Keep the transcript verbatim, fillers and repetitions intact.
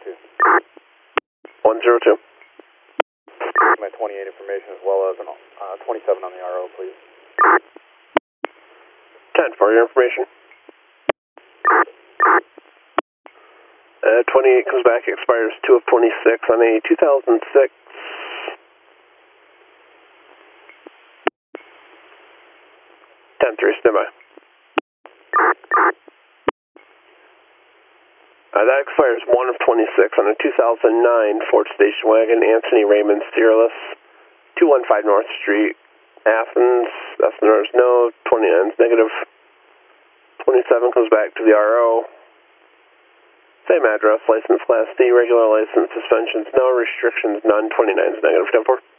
two. one zero two. My twenty-eight information as well as an uh, twenty-seven on the R O, please. ten for your information. Uh, twenty-eight comes back, expires two of twenty-six on a two thousand six. ten three, standby. Uh, that expires one of twenty-six on a two thousand nine Ford station wagon, Anthony Raymond Steerless, two one five North Street, Athens. S N R is no, twenty-nine is negative. twenty-seven comes back to the R O. Same address, license class D, regular license, suspensions no, restrictions none, twenty-nine is negative. ten four.